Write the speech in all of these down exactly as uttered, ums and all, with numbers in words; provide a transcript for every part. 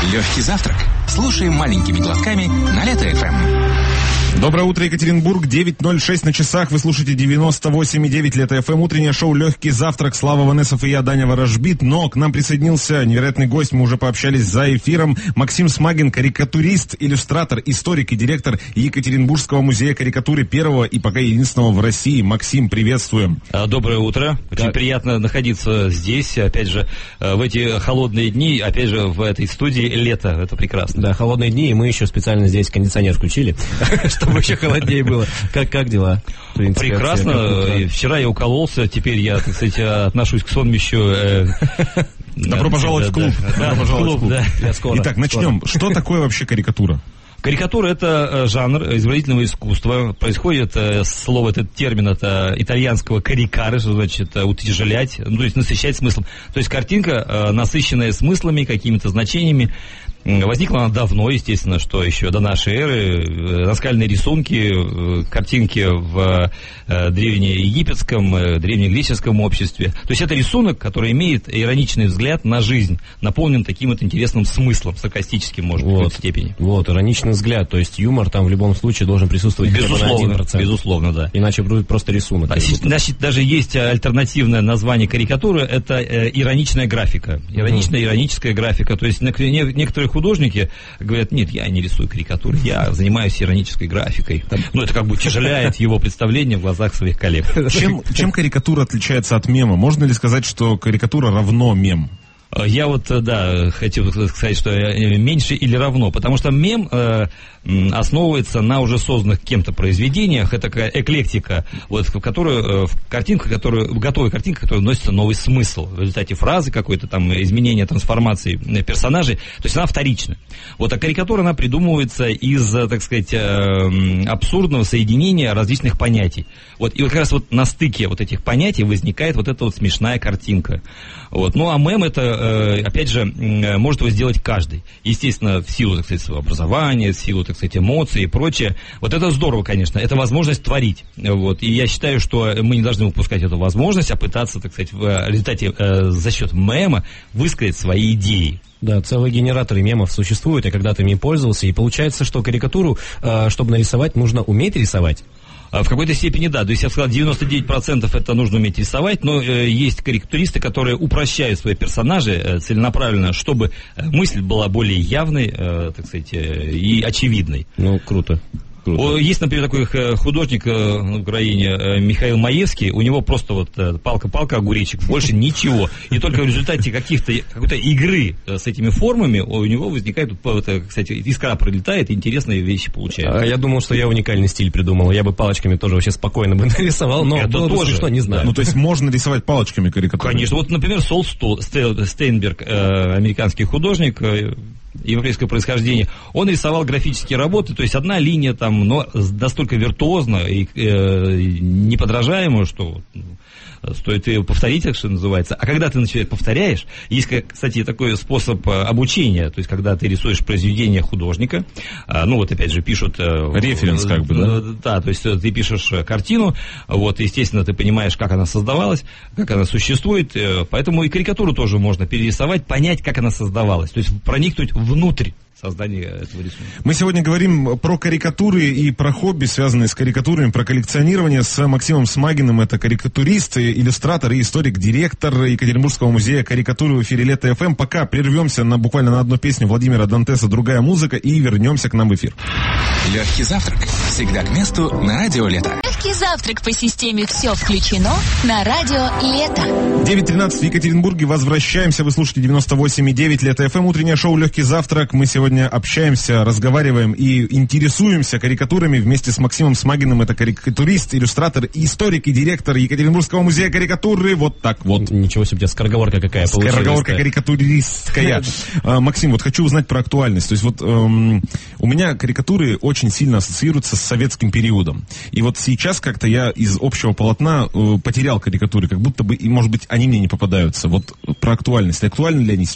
Легкий завтрак. Слушаем маленькими глотками на Лето-эф эм. Доброе утро, Екатеринбург, девять ноль шесть на часах. Вы слушаете девяносто восемь и девять Лето-эф эм. Утреннее шоу «Легкий завтрак». Слава Ванесов и я, Даня Ворожбит. Но к нам присоединился невероятный гость. Мы уже пообщались за эфиром. Максим Смагин, карикатурист, иллюстратор, историк и директор Екатеринбургского музея карикатуры, первого и пока единственного в России. Максим, приветствуем. Доброе утро. Очень как? Приятно находиться здесь. Опять же, в эти холодные дни, опять же, в этой студии лето. Это прекрасно. Да, холодные дни, и мы еще специально здесь кондиционер включили, чтобы еще холоднее было. Как, как дела? Принципе, прекрасно. Вчера я укололся, теперь я, так сказать, отношусь к сонмищу. Э, Добро пожаловать в клуб. Да, в клуб, да. Итак, начнем. Что такое вообще карикатура? Карикатура — это жанр изобразительного искусства. Происходит э, слово, этот термин, это итальянского карикаре, что значит утяжелять, ну, то есть насыщать смыслом. То есть картинка, э, насыщенная смыслами, какими-то значениями. Возникла она давно, естественно, что еще до нашей эры. Наскальные рисунки, картинки в древнеегипетском, древнегреческом обществе. То есть это рисунок, который имеет ироничный взгляд на жизнь, наполнен таким вот интересным смыслом, саркастическим, может быть, вот, в какой-то степени. Вот, ироничный взгляд, то есть юмор там в любом случае должен присутствовать безусловно, на один процент. Безусловно, да. Иначе будет просто рисунок. Да, значит, даже есть альтернативное название карикатуры, это э, ироничная графика. Ироничная, mm-hmm. ироническая графика. То есть некоторые художники говорят: нет, я не рисую карикатуры, я занимаюсь иронической графикой. Ну, это как бы утяжеляет его представление в глазах своих коллег. Чем, чем карикатура отличается от мема? Можно ли сказать, что карикатура равно мем? Я вот, да, хотел сказать, что меньше или равно, потому что мем э, основывается на уже созданных кем-то произведениях, это такая эклектика, вот, в которую, в картинку, которую, готовая картинка, в которую вносится новый смысл в результате фразы какой-то там, изменения, трансформации персонажей, то есть она вторична. Вот, а карикатура, она придумывается из, так сказать, э, абсурдного соединения различных понятий. Вот, и вот как раз вот на стыке вот этих понятий возникает вот эта вот смешная картинка. Вот. Ну, а мем — это, опять же, может его сделать каждый. Естественно, в силу, так сказать, своего образования, в силу, так сказать, эмоций и прочее. Вот это здорово, конечно. Это возможность творить. Вот. И я считаю, что мы не должны упускать эту возможность, а пытаться, так сказать, в результате, за счет мема высказать свои идеи. Да, целые генераторы мемов существуют, я когда-то ими пользовался, и получается, что карикатуру, чтобы нарисовать, нужно уметь рисовать. В какой-то степени да, то есть я сказал, девяносто девять процентов это нужно уметь рисовать, но э, есть карикатуристы, которые упрощают свои персонажи э, целенаправленно, чтобы мысль была более явной, э, так сказать, э, и очевидной. Ну, круто. Круто. Есть, например, такой художник в Украине Михаил Маевский, у него просто вот палка-палка, огуречек, больше ничего. И только в результате каких-то, какой-то игры с этими формами у него возникает, кстати, искра пролетает, и интересные вещи получаются. Я думал, что я уникальный стиль придумал, я бы палочками тоже вообще спокойно бы нарисовал, но это было тоже, бы смешно, не знаю. Ну, то есть можно рисовать палочками карикатуры? Конечно. Вот, например, Сол Стейнберг, американский художник, европейского происхождения, он рисовал графические работы, то есть одна линия там, но настолько виртуозно и э, неподражаемо, что стоит ее повторить, что называется. А когда ты начинаешь повторяешь, есть, кстати, такой способ обучения, то есть когда ты рисуешь произведение художника, ну вот опять же пишут... Референс как бы, да? Да, то есть ты пишешь картину, вот, естественно, ты понимаешь, как она создавалась, как она существует, поэтому и карикатуру тоже можно перерисовать, понять, как она создавалась, то есть проникнуть внутрь создания этого рисунка. Мы сегодня говорим про карикатуры и про хобби, связанные с карикатурами, про коллекционирование с Максимом Смагиным. Это карикатурист, иллюстратор и историк, директор Екатеринбургского музея карикатуры в эфире Лето-эф эм. Пока прервемся на, буквально на одну песню Владимира Дантеса «Другая музыка» и вернемся к нам в эфир. Легкий завтрак. Всегда к месту на радио Лето. Легкий завтрак по системе «Все включено» на радио Лето. девять тринадцать в Екатеринбурге. Возвращаемся. Вы слушаете девяносто восемь и девять Лето-эф эм. Утреннее шоу «Легкий завтрак». Мы сегодня общаемся, разговариваем и интересуемся карикатурами вместе с Максимом Смагиным. Это карикатурист, иллюстратор, историк и директор Екатеринбургского музея карикатуры. Вот так вот. Ничего себе, скороговорка какая получилась. Скороговорка карикатуристская. Максим, вот хочу узнать про актуальность. То есть вот эм, у меня карикатуры очень сильно ассоциируются с советским периодом. И вот сейчас как-то я из общего полотна э, потерял карикатуры, как будто бы, и может быть, они мне не попадаются. Вот про актуальность. Актуальны ли они сейчас?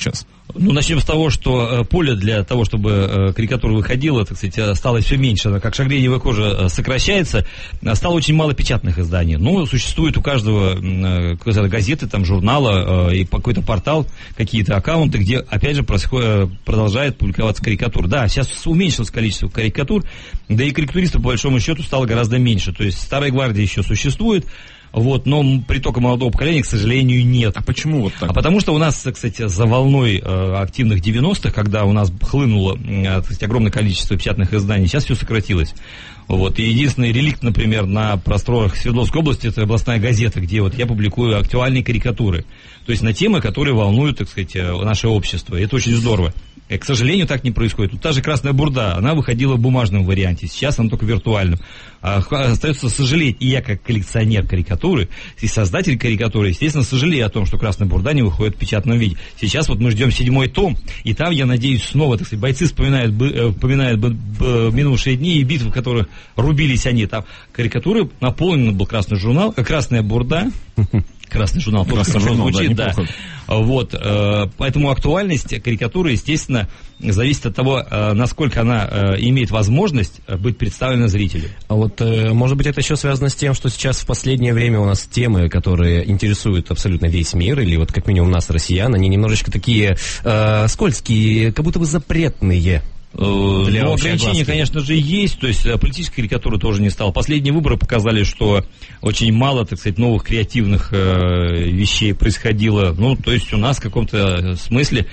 Ну, начнем с того, что э, поле для того, чтобы э, карикатура выходила, так сказать, стало все меньше. Она, как шагреневая кожа, э, сокращается. Стало очень мало печатных изданий. Ну, существует у каждого э, газеты, там, журнала э, и какой-то портал, какие-то аккаунты, где, опять же, происходит, продолжает публиковаться карикатура. Да, сейчас уменьшилось количество карикатур, да и карикатуристов, по большому счету, стало гораздо меньше. То есть старая гвардия еще существует, вот, но притока молодого поколения, к сожалению, нет. А почему вот так? А потому что у нас, кстати, за волной э, активных девяностых, когда у нас хлынуло э, сказать, огромное количество печатных изданий, сейчас все сократилось. Вот, и единственный реликт, например, на просторах Свердловской области, это областная газета, где вот я публикую актуальные карикатуры. То есть на темы, которые волнуют, так сказать, наше общество. И это очень здорово. И, к сожалению, так не происходит. Вот та же «Красная бурда», она выходила в бумажном варианте, сейчас она только в виртуальном. А, остается сожалеть, и я как коллекционер карикатуры, и создатель карикатуры, естественно, сожалею о том, что «Красная бурда» не выходит в печатном виде. Сейчас вот мы ждем седьмой том, и там, я надеюсь, снова, так сказать, бойцы вспоминают, вспоминают минувшие дни и битвы, в которых рубились они. Там карикатуры, наполнен был «Красный журнал», «Красная бурда». Красный журнал, Красный журнал, звучит, да. да. Вот, э, поэтому актуальность карикатуры, естественно, зависит от того, э, насколько она э, имеет возможность быть представлена зрителю. А вот, э, может быть, это еще связано с тем, что сейчас в последнее время у нас темы, которые интересуют абсолютно весь мир, или вот как минимум нас, россиян, они немножечко такие э, скользкие, как будто бы запретные. Для ну, ограничения, конечно же, есть. То есть политическая карикатура тоже не стала. Последние выборы показали, что очень мало, так сказать, новых креативных э, вещей происходило. Ну, то есть у нас в каком-то смысле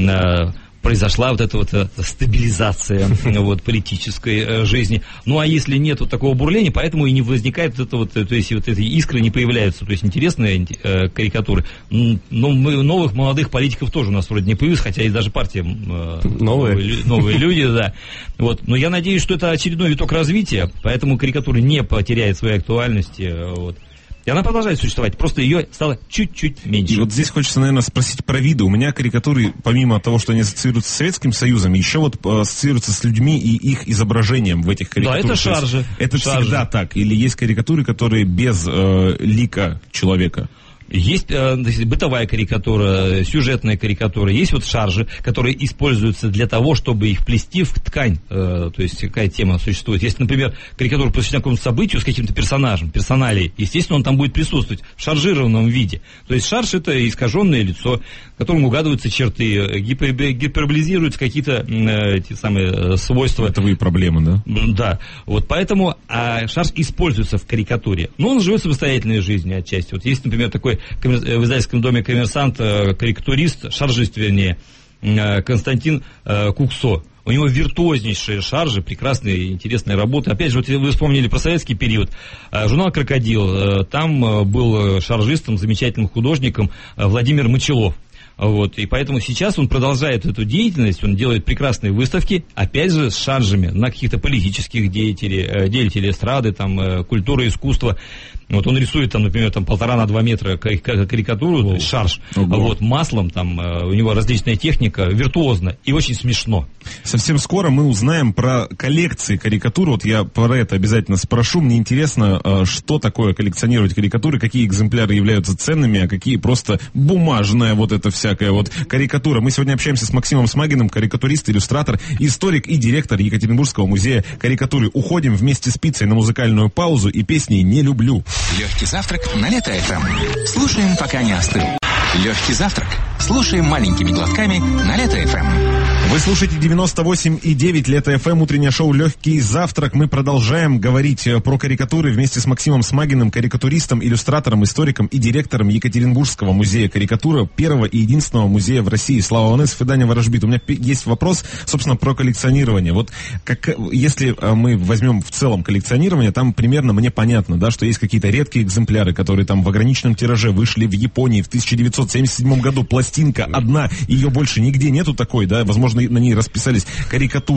э, произошла вот эта вот эта стабилизация вот, политической жизни. Ну, а если нет вот такого бурления, поэтому и не возникает вот это вот, то есть вот эти искры не появляются, то есть интересные э, карикатуры. Ну, мы, новых молодых политиков тоже у нас вроде не появилось, хотя и даже партия э, новые. Новые, новые люди, да. Вот. Но я надеюсь, что это очередной виток развития, поэтому карикатура не потеряет своей актуальности, вот. И она продолжает существовать, просто ее стало чуть-чуть меньше. И вот здесь хочется, наверное, спросить про виды. У меня карикатуры, помимо того, что они ассоциируются с Советским Союзом, еще вот ассоциируются с людьми и их изображением в этих карикатурах. Да, это шаржи. Это шаржи. Всегда так? Или есть карикатуры, которые без э, лика человека? Есть э, бытовая карикатура, сюжетная карикатура, есть вот шаржи, которые используются для того, чтобы их плести в ткань, э, то есть какая тема существует. Если, например, карикатура посвящена какому-то событию с каким-то персонажем, персоналией, естественно, он там будет присутствовать в шаржированном виде. То есть шарж — это искаженное лицо, в котором угадываются черты, гипер, гиперболизируются какие-то э, те самые свойства. Это вы проблемы, да? Да, вот поэтому а шарж используется в карикатуре. Но он живет самостоятельной жизнью отчасти. Вот есть, например, такой в издательском доме «Коммерсант», карикатурист, шаржист, вернее, Константин Куксо. У него виртуознейшие шаржи, прекрасные, интересные работы. Опять же, вот вы вспомнили про советский период. Журнал «Крокодил», там был шаржистом, замечательным художником Владимир Мочелов. Вот, и поэтому сейчас он продолжает эту деятельность, он делает прекрасные выставки, опять же, с шаржами на каких-то политических деятелей, деятелей эстрады, там, культуры, искусства. Вот он рисует, там, например, там, полтора на два метра карикатуру, то есть шарж, вот, маслом, там, у него различная техника, виртуозно и очень смешно. Совсем скоро мы узнаем про коллекции карикатур, вот я про это обязательно спрошу, мне интересно, что такое коллекционировать карикатуры, какие экземпляры являются ценными, а какие просто бумажная вот эта всякая вот карикатура. Мы сегодня общаемся с Максимом Смагиным, карикатурист, иллюстратор, историк и директор Екатеринбургского музея карикатуры. Уходим вместе с пиццей на музыкальную паузу и песней «Не люблю». Легкий завтрак на Лето эф эм. Слушаем, пока не остыл. Легкий завтрак. Слушаем маленькими глотками на Лето эф эм. Вы слушаете девяносто восемь и девять Лето эф эм, утреннее шоу «Легкий завтрак». Мы продолжаем говорить про карикатуры вместе с Максимом Смагиным, карикатуристом, иллюстратором, историком и директором Екатеринбургского музея карикатуры, первого и единственного музея в России. Слава Ванесов и Даня Ворожбит. У меня есть вопрос, собственно, про коллекционирование. Вот как, если мы возьмем в целом коллекционирование, там примерно мне понятно, да, что есть какие-то редкие экземпляры, которые там в ограниченном тираже вышли в Японии в тысяча девятьсот семьдесят седьмом году. Пластинка одна, ее больше нигде нету такой, да, возможно, на ней расписались карикатура.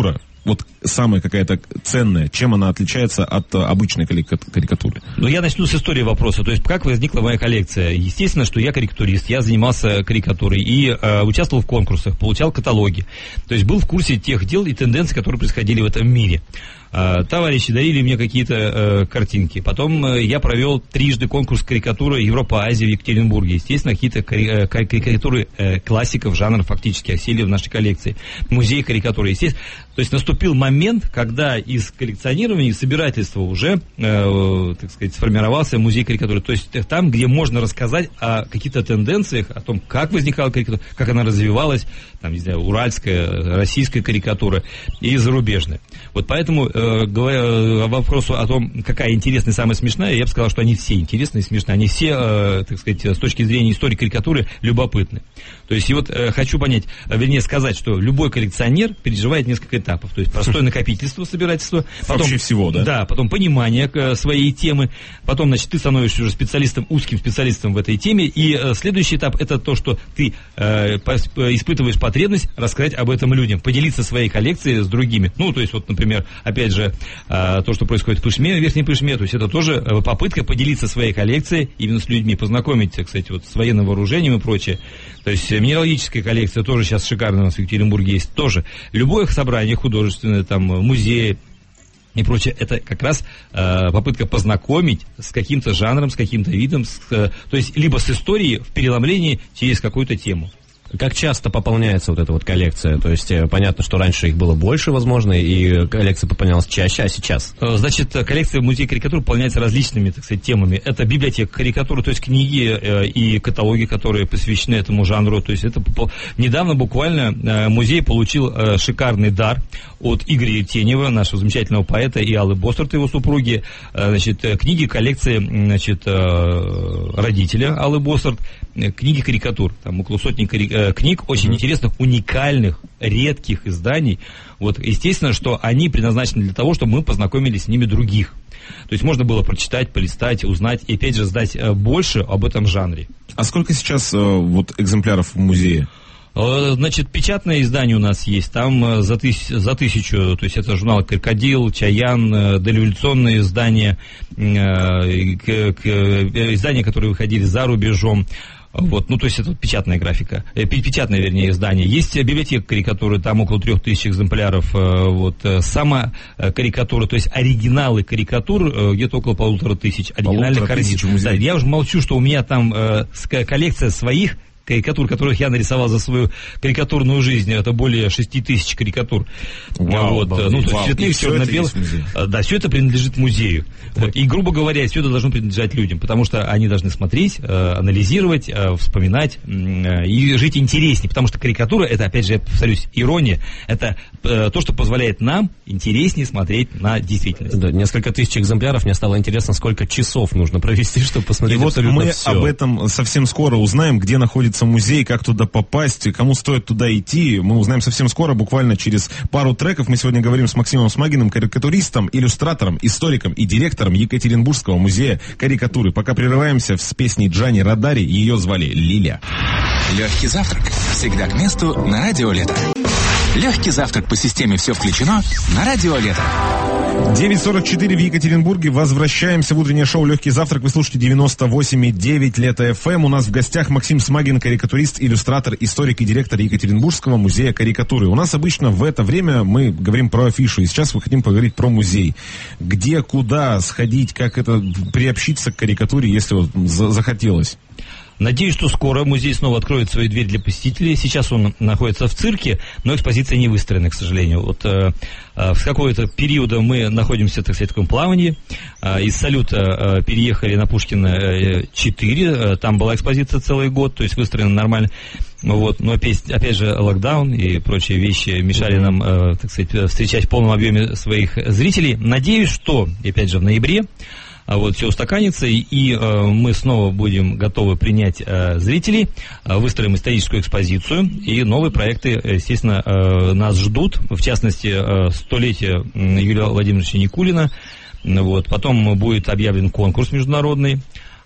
вот самая какая-то ценная, чем она отличается от обычной карикатуры? Ну, я начну с истории вопроса. То есть, как возникла моя коллекция? Естественно, что я карикатурист, я занимался карикатурой и э, участвовал в конкурсах, получал каталоги. То есть, был в курсе тех дел и тенденций, которые происходили в этом мире. Товарищи дарили мне какие-то э, картинки. Потом э, я провел трижды конкурс карикатуры Европа-Азия в Екатеринбурге. Естественно, какие-то кари- карикатуры э, классиков жанра фактически осели в нашей коллекции. Музей карикатуры, естественно. То есть наступил момент, когда из коллекционирования и собирательства уже, э, так сказать, сформировался музей карикатуры. То есть там, где можно рассказать о каких-то тенденциях, о том, как возникала карикатура, как она развивалась, там, не знаю, уральская, российская карикатура и зарубежная. Вот поэтому, э, говоря о вопросу о том, какая интересная и самая смешная, я бы сказал, что они все интересные и смешные. Они все, э, так сказать, с точки зрения истории карикатуры любопытны. То есть, и вот э, хочу понять, вернее сказать, что любой коллекционер переживает несколько этапов. То есть, простое накопительство, собирательство. Потом, вообще всего, да? Да, потом понимание э, своей темы. Потом, значит, ты становишься уже специалистом, узким специалистом в этой теме. И э, следующий этап — это то, что ты э, испытываешь потребность рассказать об этом людям, поделиться своей коллекцией с другими. Ну, то есть, вот, например, опять же, э, то, что происходит в Пышме, в Верхней Пышме, то есть, это тоже э, попытка поделиться своей коллекцией именно с людьми, познакомить, кстати, вот с военным вооружением и прочее. То есть минералогическая коллекция тоже сейчас шикарная у нас в Екатеринбурге есть тоже. Любое собрание художественное, там, музей и прочее, это как раз э, попытка познакомить с каким-то жанром, с каким-то видом, с, э, то есть либо с историей в переломлении через какую-то тему. Как часто пополняется вот эта вот коллекция? То есть, понятно, что раньше их было больше, возможно, и коллекция пополнялась чаще, а сейчас? Значит, коллекция музея карикатур пополняется различными, так сказать, темами. Это библиотека карикатуры, то есть книги э, и каталоги, которые посвящены этому жанру. То есть, это недавно буквально э, музей получил э, шикарный дар от Игоря Тенева, нашего замечательного поэта, и Аллы Бострат, его супруги. Э, значит, книги коллекции, значит, э, родителя Аллы Бострат, э, книги карикатур. Там около сотни карикатур. Книг очень mm-hmm. интересных, уникальных, редких изданий. Вот, естественно, что они предназначены для того, чтобы мы познакомились с ними других. То есть можно было прочитать, полистать, узнать и, опять же, знать больше об этом жанре. А сколько сейчас вот экземпляров в музее? Значит, печатное издание у нас есть, там за, тыс, за тысячу, то есть это журнал «Крокодил», «Чаян», дореволюционные издания, издания, которые выходили за рубежом. Вот, ну, то есть это вот печатная графика, э, печатное, вернее, издание. Есть библиотека карикатуры, там около трех тысяч экземпляров, э, вот, сама э, карикатура, то есть оригиналы карикатур э, где-то около полутора тысяч, оригинальных картин. Да, я уже молчу, что у меня там э, коллекция своих карикатур, которых я нарисовал за свою карикатурную жизнь, это более шести тысяч карикатур. Вау, вот, ну, то есть цветных, черно-белых. Да, все это принадлежит музею. Вот, и, грубо говоря, все это должно принадлежать людям, потому что они должны смотреть, анализировать, вспоминать и жить интереснее, потому что карикатура, это, опять же, я повторюсь, ирония, это то, что позволяет нам интереснее смотреть на действительность. Да, несколько тысяч экземпляров, мне стало интересно, сколько часов нужно провести, чтобы посмотреть и абсолютно вот мы все. Об этом совсем скоро узнаем, где находится музей, как туда попасть, кому стоит туда идти. Мы узнаем совсем скоро, буквально через пару треков. Мы сегодня говорим с Максимом Смагиным, карикатуристом, иллюстратором, историком и директором Екатеринбургского музея карикатуры. Пока прерываемся с песней Джани Радари, ее звали Лиля. Легкий завтрак. Всегда к месту на радио Лето. Легкий завтрак по системе «Все включено» на радио Лето. девять сорок четыре в Екатеринбурге. Возвращаемся в утреннее шоу «Легкий завтрак». Вы слушаете девяносто восемь и девять Лето эф эм. У нас в гостях Максим Смагин, карикатурист, иллюстратор, историк и директор Екатеринбургского музея карикатуры. У нас обычно в это время мы говорим про афишу, и сейчас мы хотим поговорить про музей. Где, куда сходить, как это приобщиться к карикатуре, если вот захотелось? Надеюсь, что скоро музей снова откроет свои двери для посетителей. Сейчас он находится в цирке, но экспозиция не выстроена, к сожалению. Вот э, э, с какого-то периода мы находимся, так сказать, в таком плавании. Э, из Салюта э, переехали на Пушкина четыре. Э, там была экспозиция целый год, то есть выстроена нормально. Вот, но опять, опять же локдаун и прочие вещи мешали нам, э, так сказать, встречать в полном объеме своих зрителей. Надеюсь, что, опять же, в ноябре А вот все устаканится, и, и э, мы снова будем готовы принять э, зрителей, э, выстроим историческую экспозицию, и новые проекты, естественно, э, нас ждут, в частности, э, столетие Юрия Владимировича Никулина, вот, потом будет объявлен конкурс международный,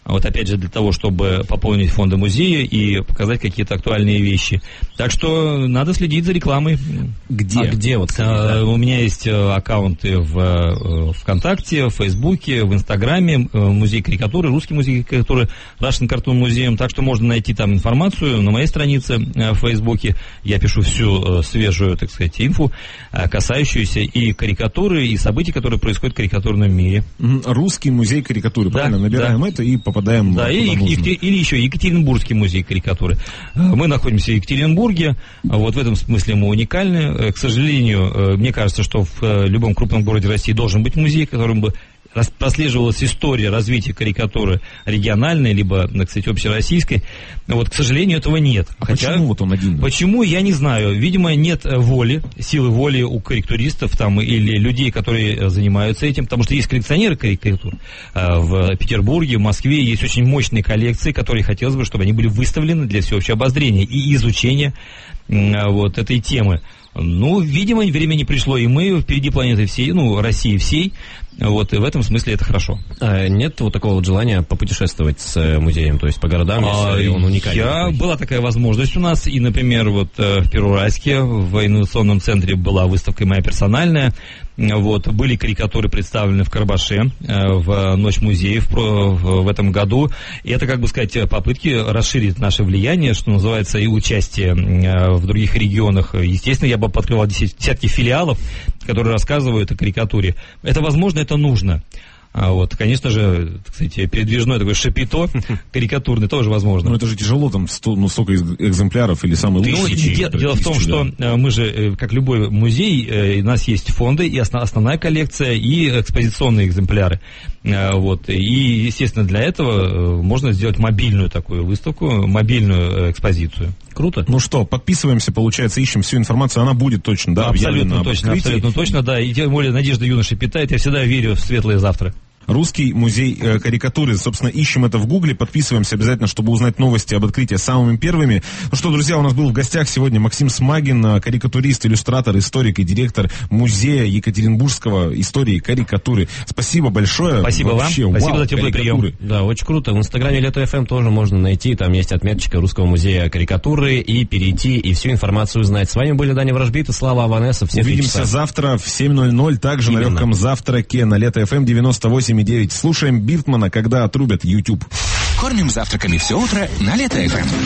вот опять же для того, чтобы пополнить фонды музея и показать какие-то актуальные вещи. Так что надо следить за рекламой. Где? А где вот? А, у меня есть аккаунты в ВКонтакте, в Фейсбуке, в Инстаграме, музей карикатуры, русский музей карикатуры, Russian Cartoon Museum, так что можно найти там информацию на моей странице в Фейсбуке. Я пишу всю свежую, так сказать, инфу, касающуюся и карикатуры, и событий, которые происходят в карикатурном мире. Русский музей карикатуры, да, правильно? Набираем да. это и попадаем да, куда и, нужно. И, или еще Екатеринбургский музей карикатуры. Мы находимся в Екатеринбурге, вот в этом смысле мы уникальны. К сожалению, мне кажется, что в любом крупном городе России должен быть музей, которым бы прослеживалась история развития карикатуры региональной, либо, так сказать, общероссийской. Вот, к сожалению, этого нет. А Хотя, почему вот он один? Почему, я не знаю. Видимо, нет воли, силы воли у карикатуристов там, или людей, которые занимаются этим, потому что есть коллекционеры карикатур. В Петербурге, в Москве есть очень мощные коллекции, которые хотелось бы, чтобы они были выставлены для всеобщего обозрения и изучения вот этой темы. Ну, видимо, время не пришло, и мы впереди планеты всей, ну, России всей, вот, и в этом смысле это хорошо. А нет вот такого вот желания попутешествовать с музеем, то есть по городам, а, если он уникальный? Я, была такая возможность у нас, и, например, вот в Первоуральске, в инновационном центре была выставка моя персональная, вот, были карикатуры представлены в Карбаше, в Ночь музеев в, в этом году, и это, как бы сказать, попытки расширить наше влияние, что называется, и участие в других регионах. Естественно, я бы подкрывал десятки филиалов, которые рассказывают о карикатуре. Это возможно, это нужно. А вот, конечно же, кстати, передвижное такое шапито карикатурное тоже возможно. Но это же тяжело, там сто, ну, столько экземпляров или самые лучшие. Дело, дело в том, да. что мы же, как любой музей, у нас есть фонды, и основная коллекция, и экспозиционные экземпляры. Вот. И, естественно, для этого можно сделать мобильную такую выставку, мобильную экспозицию. Круто. Ну что, подписываемся, получается, ищем всю информацию, она будет точно, да, абсолютно точно, абсолютно точно, да. И тем более надежда юноши питает, я всегда верю в светлое завтра. Русский музей э, карикатуры. Собственно, ищем это в Гугле, подписываемся обязательно, чтобы узнать новости об открытии самыми первыми. Ну что, друзья, у нас был в гостях сегодня Максим Смагин, карикатурист, иллюстратор, историк и директор музея Екатеринбургского истории и карикатуры. Спасибо большое. Спасибо Вообще, вам. вау, спасибо за теплый прием. Да, очень круто. В инстаграме Лето эф эм тоже можно найти. Там есть отметочка Русского музея карикатуры, и перейти и всю информацию узнать. С вами были Даня Ворожбит и Слава Аванесов. Увидимся завтра в семь ноль ноль, также Именно. на легком завтраке на Лето эф эм девяносто восемь и девять. Слушаем Биртмана, когда отрубят YouTube. Кормим завтраками все утро на Лето эф эм.